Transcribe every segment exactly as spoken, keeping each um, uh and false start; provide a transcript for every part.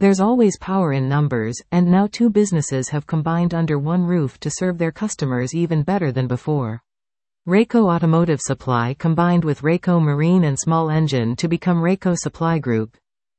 There's always power in numbers, and now two businesses have combined under one roof to serve their customers even better than before. Rayco Automotive Supply combined with Rayco Marine and Small Engine to become Rayco Supply Group.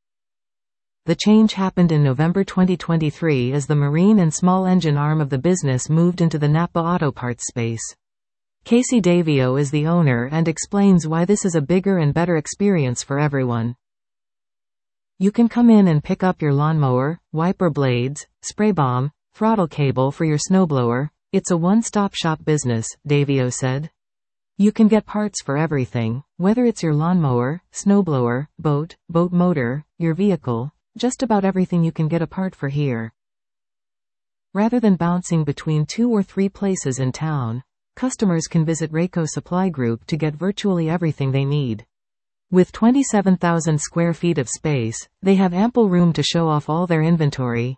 The change happened in November twenty twenty-three as the marine and small engine arm of the business moved into the Napa Auto Parts space. Casey Davio is the owner and explains why this is a bigger and better experience for everyone. You can come in and pick up your lawnmower, wiper blades, spray bomb, throttle cable for your snowblower. It's a one-stop shop business, Davio said. You can get parts for everything, whether it's your lawnmower, snowblower, boat, boat motor, your vehicle, just about everything you can get a part for here. Rather than bouncing between two or three places in town, customers can visit Rayco Supply Group to get virtually everything they need. With twenty-seven thousand square feet of space, they have ample room to show off all their inventory.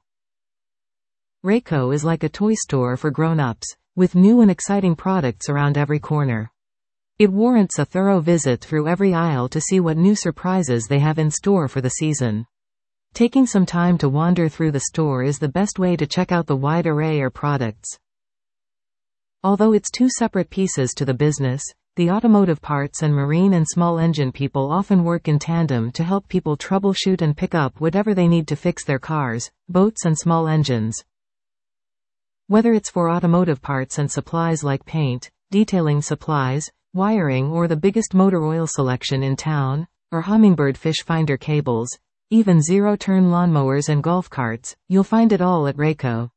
Rayco is like a toy store for grown-ups, with new and exciting products around every corner. It warrants a thorough visit through every aisle to see what new surprises they have in store for the season. Taking some time to wander through the store is the best way to check out the wide array of products. Although it's two separate pieces to the business, the automotive parts and marine and small engine people often work in tandem to help people troubleshoot and pick up whatever they need to fix their cars, boats and small engines. Whether it's for automotive parts and supplies like paint, detailing supplies, wiring or the biggest motor oil selection in town, or hummingbird fish finder cables, even zero-turn lawnmowers and golf carts, you'll find it all at Rayco.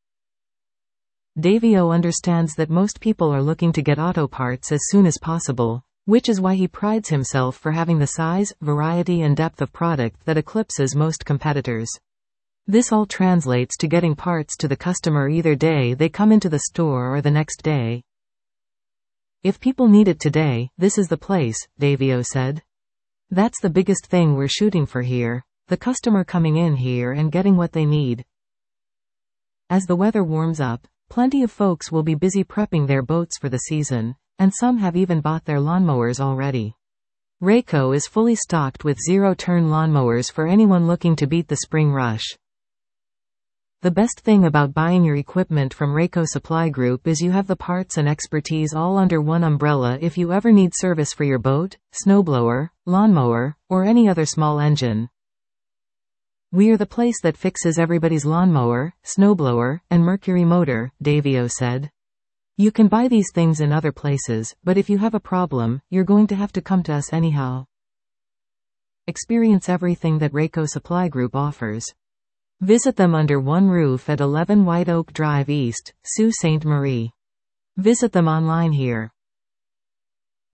Davio understands that most people are looking to get auto parts as soon as possible, which is why he prides himself for having the size, variety and depth of product that eclipses most competitors. This all translates to getting parts to the customer either day they come into the store or the next day. If people need it today, this is the place, Davio said. That's the biggest thing we're shooting for here. The customer coming in here and getting what they need. As the weather warms up, plenty of folks will be busy prepping their boats for the season, and some have even bought their lawnmowers already. Rayco is fully stocked with zero-turn lawnmowers for anyone looking to beat the spring rush. The best thing about buying your equipment from Rayco Supply Group is you have the parts and expertise all under one umbrella if you ever need service for your boat, snowblower, lawnmower, or any other small engine. We are the place that fixes everybody's lawnmower, snowblower, and Mercury motor, Davio said. You can buy these things in other places, but if you have a problem, you're going to have to come to us anyhow. Experience everything that Rayco Supply Group offers. Visit them under one roof at eleven White Oak Drive East, Sault Ste. Marie. Visit them online here.